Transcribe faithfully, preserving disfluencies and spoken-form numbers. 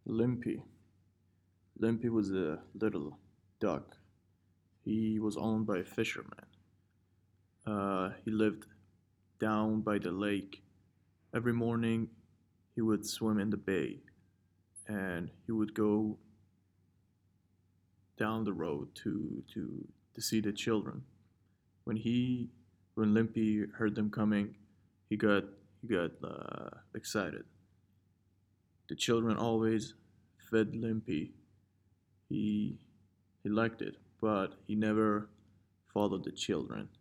Limpy. Limpy was a little duck. He was owned by a fisherman. Uh, he lived down by the lake. Every morning, he would swim in the bay and he would go down the road to, to, to see the children. When he, when Limpy heard them coming, he got, he got uh, excited. The children always fed Limpy. He, he liked it, but he never followed the children.